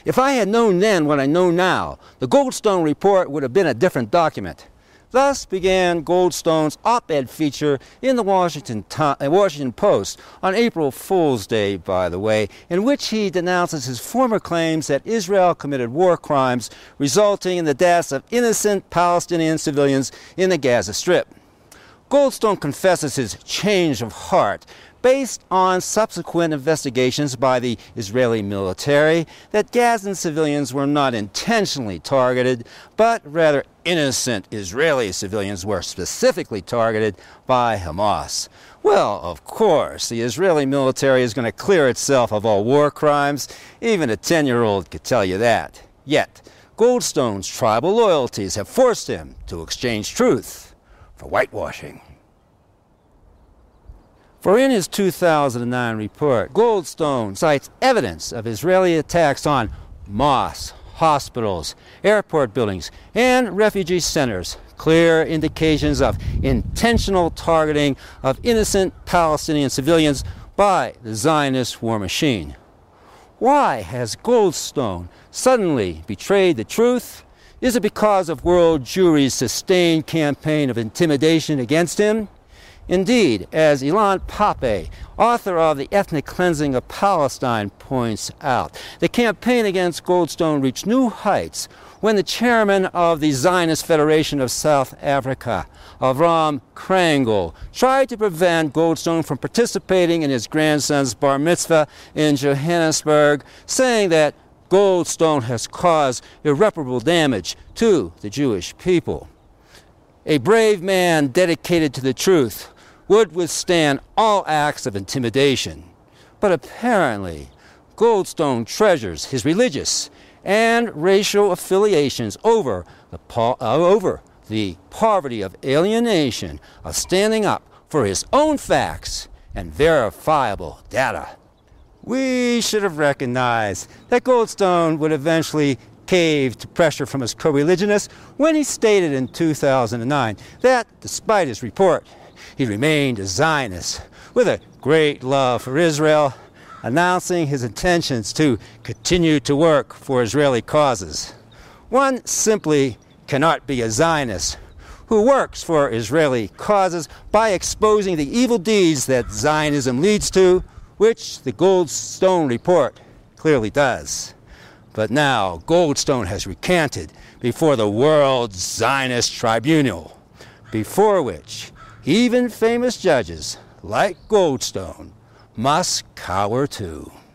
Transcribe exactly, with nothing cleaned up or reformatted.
If I had known then what I know now, the Goldstone report would have been a different document. Thus began Goldstone's op-ed feature in the Washington, Washington Post on April Fool's Day, by the way, in which he denounces his former claims that Israel committed war crimes resulting in the deaths of innocent Palestinian civilians in the Gaza Strip. Goldstone confesses his change of heart based on subsequent investigations by the Israeli military that Gazan civilians were not intentionally targeted, but rather innocent Israeli civilians were specifically targeted by Hamas. Well, of course, the Israeli military is going to clear itself of all war crimes. Even a ten-year-old could tell you that. Yet, Goldstone's tribal loyalties have forced him to exchange truth for whitewashing. For in his two thousand nine report, Goldstone cites evidence of Israeli attacks on mosques, hospitals, airport buildings, and refugee centers, clear indications of intentional targeting of innocent Palestinian civilians by the Zionist war machine. Why has Goldstone suddenly betrayed the truth? Is it because of world Jewry's sustained campaign of intimidation against him? Indeed, as Ilan Pappé, author of The Ethnic Cleansing of Palestine, points out, the campaign against Goldstone reached new heights when the chairman of the Zionist Federation of South Africa, Avram Krangel, tried to prevent Goldstone from participating in his grandson's bar mitzvah in Johannesburg, saying that Goldstone has caused irreparable damage to the Jewish people. A brave man dedicated to the truth would withstand all acts of intimidation. But apparently, Goldstone treasures his religious and racial affiliations over the, po- uh, over the poverty of alienation of standing up for his own facts and verifiable data. We should have recognized that Goldstone would eventually cave to pressure from his co-religionists when he stated in two thousand nine that, despite his report, he remained a Zionist with a great love for Israel, announcing his intentions to continue to work for Israeli causes. One simply cannot be a Zionist who works for Israeli causes by exposing the evil deeds that Zionism leads to, which the Goldstone report clearly does. But now Goldstone has recanted before the World Zionist Tribunal, before which even famous judges like Goldstone must cower too.